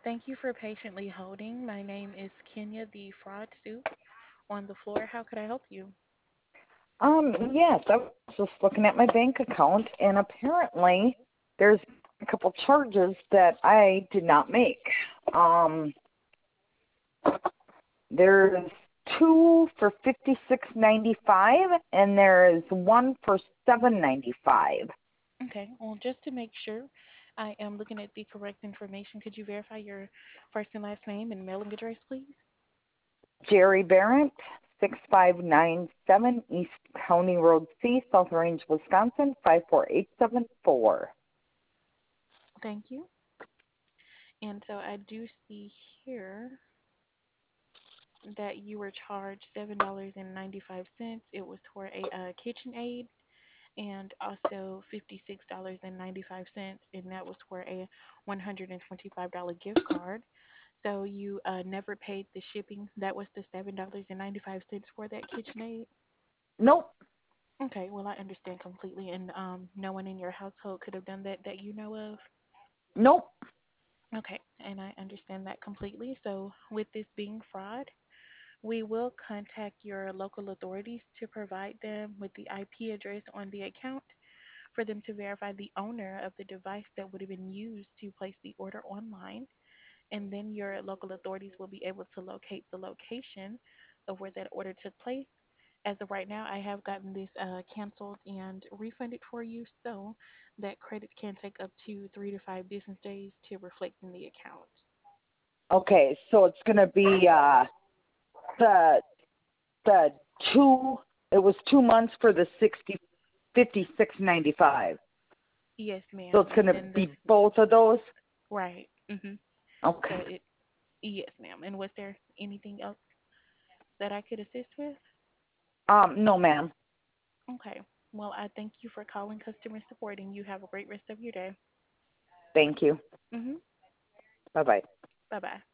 Thank you for patiently holding. My name is Kenya, the fraud soup on the floor. How could I help you? Yes, I was just looking at my bank account, and apparently there's a couple charges that I did not make. Um, there's two for 56.95, and there is one for 7.95. Okay, well, just to make sure I am looking at the correct information, could you verify your first and last name and mailing address, please? Jerry Barrett, 6597 East County Road C, South Range, Wisconsin, 54874. Thank you. And so I do see here that you were charged $7.95. It was for a KitchenAid, and also $56.95, and that was for a $125 gift card. So you never paid the shipping. That was the $7.95 for that KitchenAid. Nope, Okay, well I understand completely, and no one in your household could have done that that you know of. nope. Okay, and I understand that completely. So with this being fraud, we will contact your local authorities to provide them with the IP address on the account for them to verify the owner of the device that would have been used to place the order online. And then your local authorities will be able to locate the location of where that order took place. As of right now, I have gotten this canceled and refunded for you, so that credit can take up to 3 to 5 business days to reflect in the account. Okay, so it's going to be the the two. It was 2 months for the 56.95. Yes, So ma'am. it's going And to then the be both of those. right. Mhm. So Okay. it yes, ma'am. And was there anything else that I could assist with? No, ma'am. Okay. Well, I thank you for calling customer support, and you have a great rest of your day. Thank you. Mhm. Bye bye. Bye bye.